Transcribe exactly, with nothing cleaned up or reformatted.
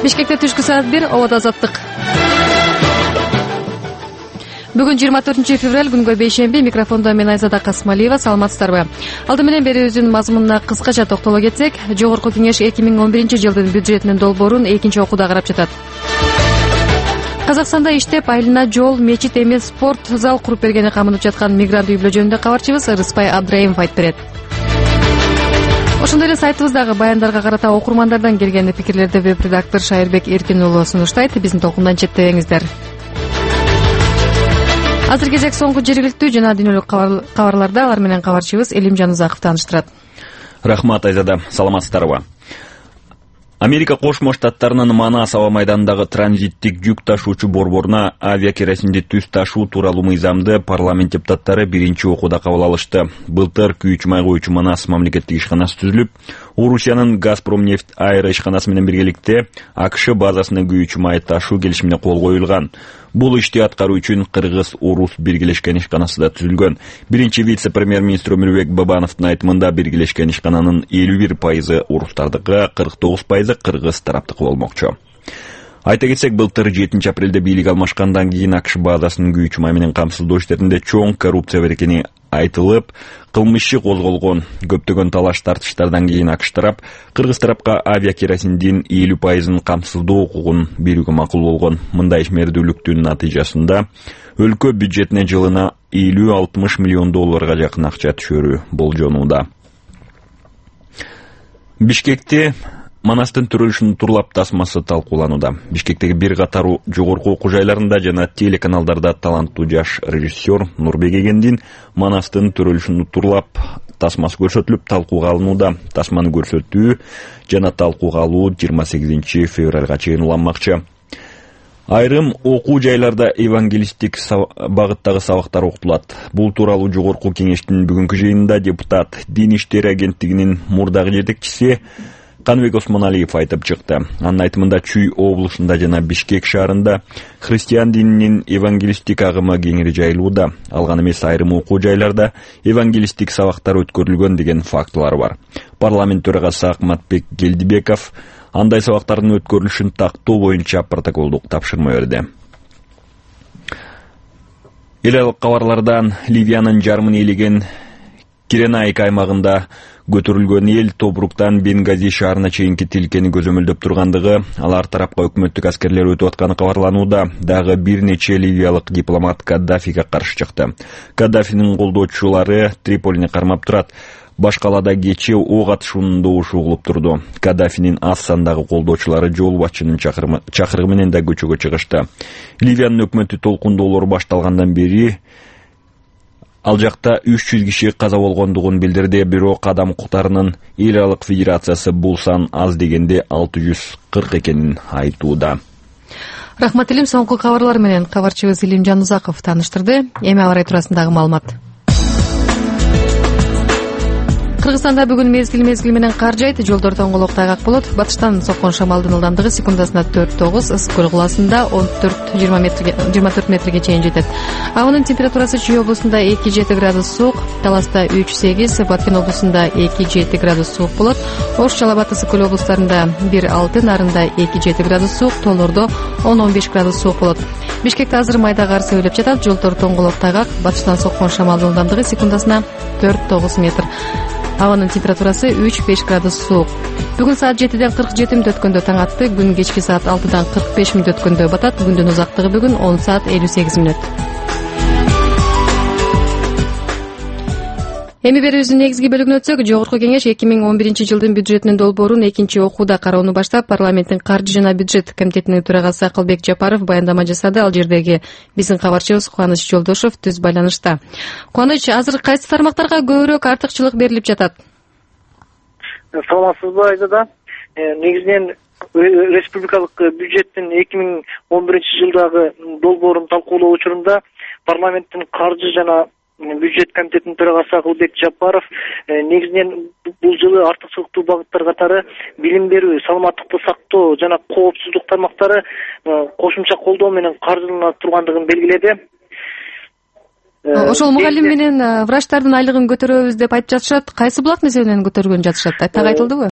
Бишкекте түшкү саат бир, Ободо азаттык. Бүгүн жыйырма төртүнчү февраль, күнгө бейшемби. Микрофондо мен Айзада Касмалиева. Саламатсыздарбы? Алды менен берүүбүздүн мазмунуна кыскача токтоло кетсек, Жогорку Кеңеш эки миң он биринчи жылдын бюджетинин долбоорун экинчи окууда карап жатат. Казакстанда иштеп, айылына жол, мечит эмес спорт зал куруп бергени камынып жаткан мигрант үй-бүлө жөнүндө кабарчыбыз Рыспай Абдраимов айтып берет. Ошондой эле сайтыбыздагы баяндарга карата окурмандардан келген пикирлерди веб-редактор Шайырбек Эркин уулу сунуштайт. Биздин толкундан четтебеңиздер. Азыр кезек соңку жергиликтүү жана дүйнөлүк кабарларда. Алар менен кабарчыбыз Элимжан Узаков тааныштырат. Рахмат, Айзада. Саламатсыздарбы? Америка Кошмо Штаттарынын Манас аба майданындагы транзиттик жүк ташуучу борборуна авиакеросинди түз ташуу тууралуу мыйзамды парламент депутаттары биринчи окууда кабыл алышты. Былтыр күйүүчү май коюучу Манас мамлекеттик ишканасы түзүлүп, Орусиянын Газпромнефть Айра ишканасы менен биргеликте АКШ базасына күйүүчү май ташуу келишимине кол коюлган. Бул ишти аткаруу үчүн Кыргыз-Орус биргелешкен ишканасы да түзүлгөн. Биринчи вице-премьер-министр Өмүрбек Бабановдун айтымында биргелешкен ишкананын элүү бир пайызы орустардыкы, кырк тогуз пайызы кыргыз тараптыкы болмокчу. Айта кетсек, былтыр жетинчи апрелде бийлик алмашкандан кийин АКШ базасынын күйүүчү май менен камсыздоо иштеринде чоң коррупция бар экени айтылып, кылмыш иши козголгон. Көптөгөн талаш тартыштардан кийин АКШ тарап кыргыз тарапка авиакеросиндин элүү пайызын камсыздоо укугун берүүгө макул болгон. Мындай ишмердүүлүктүн натыйжасында өлкө бюджетине жылына элүү алтымыш миллион долларга жакын акча түшөрү болжонууда. Бишкекте Манастын төрөлүшүнүн турлап тасмасы талкууланууда. Бишкектеги бир катар жогорку окуу жайларында жана телеканалдарда таланттуу жаш режиссер Нурбек Эгендин Манастын төрөлүшүнүн турлап тасмасы көрсөтүлүп талкууга алынууда. Тасманы көрсөтүү жана талкууга алуу жыйырма сегизинчи февралга чейин уланмакчы. Айрым окуу жайларда евангелисттик багыттагы сабактар окутулат. Бул тууралуу Жогорку Кеңештин бүгүнкү жыйынында депутат Дин иштери агенттигинин мурдагы жетекчиси Каныбек Осмоналиев айтып чыкты. Анын айтымында Чүй облусунда жана Бишкек шаарында христиан дининин евангелисттик агымы кеңири жайылууда. Алган эмес айрым окуу жайларда евангелисттик сабактар өткөрүлгөн деген фактылар бар. Парламент төрагасы Акматбек Келдибеков андай сабактардын өткөрүлүшүн тактоо боюнча протоколдук тапшырма берди. Эл аралык кабарлардан Ливиянын жарымын ээлеген Киренайк аймагында көтөрүлгөн эл Тобруктан Бенгази шаарына чейинки тилкени көзөмөлдөп тургандыгы, алар тарапка өкмөттүк аскерлер өтүп атканы кабарланууда. Дагы бир нече ливиялык дипломат Каддафиге каршы чыкты. Каддафинин колдоочулары Триполини кармап турат. Баш калаада кечээ ок атышуунун добушу угулуп турду. Каддафинин аз сандагы колдоочулары жол башчынын чакырыгы менен да көчөгө чыгышты. Ливиянын өкмөтү толкундоолор башталгандан бери ал жакта үч жүз киши каза болгондугун билдирди. Бирок адам укуктарынын эл аралык федерациясы бул сан аз дегенде алты жүз кырк экенин айтууда. Рахмат Элим, соңку кабарлар менен кабарчыбыз Элимжан Узаков тааныштырды. Эми абарай туурасындагы маалымат. Кыргызстанда бүгүн мезгил-мезгил менен кар жайт, жолдор тоңголок тайгак болот. Батыштан соккон шамалдын ылдамдыгы секундасына төрт тогуз, ысык көл кылаасында он төрт жыйырма метрге чейин жетет. Абанын температурасы Чүй облусунда эки жети градус суук, Таласта үч сегиз, Баткен облусунда эки жети градус суук болот. Ош, Жалал абад, ысык көл облустарында бир алты, Нарында эки жети градус суук, Тоолордо он он беш градус суук болот. Бишкекте азыр майда кар сөйлөп жатат, жолдор тоңголок тайгак, батыштан соккон шамалдын ылдамдыгы секундасына төрт тогуз метр. Абанын температурасы үч беш градус суук. Бүгүн саат жетиден кырк жети мүнөт өткөндө таң атты, күн кечки саат алтыдан кырк беш мүнөт өткөндө батат. Күндүн узактыгы бүгүн он саат элүү сегиз мүнөт. Эми берүүбүздүн негизги бөлүгүнө өтсөк, Жогорку Кеңеш эки миң он биринчи жылдын бюджетинин долбоорун экинчи окууда кароону баштап, парламенттин каржы жана бюджет комитетинин төрагасы Акылбек Жапаров баяндама жасады. Ал жердеги биздин кабарчыбыз Кубаныч Жолдошов түз байланышта. Кубаныч, азыр кайсы тармактарга көбүрөөк артыкчылык берилип жатат? Саламатсызбы, Айзада? Негизинен республикалык бюджеттин эки миң он биринчи жылдагы долбоорун талкуулоо учурунда парламенттин каржы жана бюджет комитетинин төрагасы Акылбек Жапаров негизинен бул жылы артыкчылыктуу багыттар катары билим берүү, саламаттыкты сактоо жана коопсуздук тармактары кошумча колдоо менен каржылана тургандыгын белгиледи. Ошол мугалим менен врачтардын айлыгын көтөрөбүз деп айтып жатышат. Кайсы булак нерсе менен көтөргөн жатышат? Так айтылдыбы?